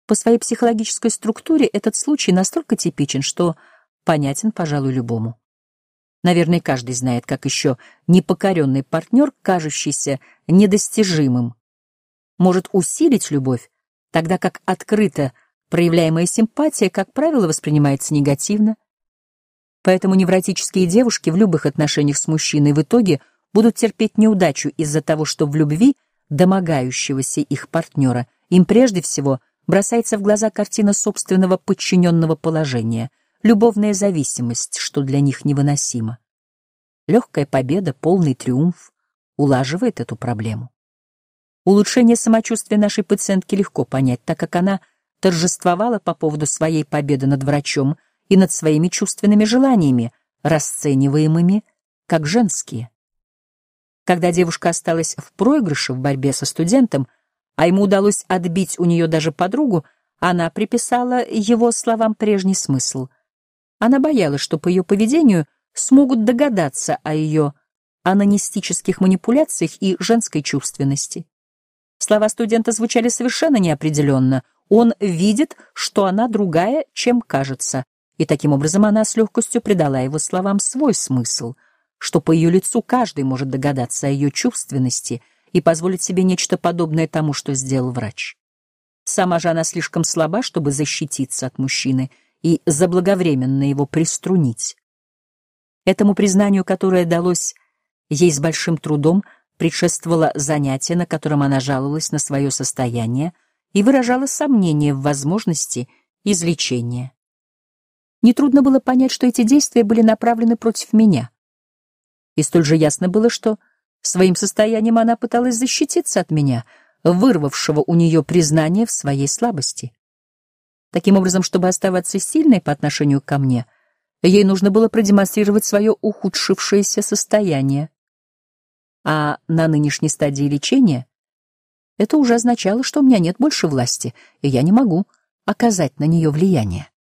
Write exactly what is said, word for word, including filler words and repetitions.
По своей психологической структуре этот случай настолько типичен, что понятен, пожалуй, любому. Наверное, каждый знает, как еще непокоренный партнер, кажущийся недостижимым, может усилить любовь, тогда как открыто проявляемая симпатия, как правило, воспринимается негативно. Поэтому невротические девушки в любых отношениях с мужчиной в итоге будут терпеть неудачу из-за того, что в любви домогающегося их партнера им прежде всего бросается в глаза картина собственного подчиненного положения, любовная зависимость, что для них невыносимо. Легкая победа, полный триумф улаживает эту проблему. Улучшение самочувствия нашей пациентки легко понять, так как она торжествовала по поводу своей победы над врачом и над своими чувственными желаниями, расцениваемыми как женские. Когда девушка осталась в проигрыше в борьбе со студентом, а ему удалось отбить у нее даже подругу, она приписала его словам прежний смысл. Она боялась, что по ее поведению смогут догадаться о ее анонистических манипуляциях и женской чувственности. Слова студента звучали совершенно неопределенно. Он видит, что она другая, чем кажется, и таким образом она с легкостью придала его словам свой смысл, что по ее лицу каждый может догадаться о ее чувственности и позволить себе нечто подобное тому, что сделал врач. Сама же она слишком слаба, чтобы защититься от мужчины и заблаговременно его приструнить. Этому признанию, которое далось ей с большим трудом, предшествовало занятие, на котором она жаловалась на свое состояние и выражала сомнение в возможности излечения. Нетрудно было понять, что эти действия были направлены против меня. И столь же ясно было, что своим состоянием она пыталась защититься от меня, вырвавшего у нее признание в своей слабости. Таким образом, чтобы оставаться сильной по отношению ко мне, ей нужно было продемонстрировать свое ухудшившееся состояние. А на нынешней стадии лечения это уже означало, что у меня нет больше власти, и я не могу оказать на нее влияние.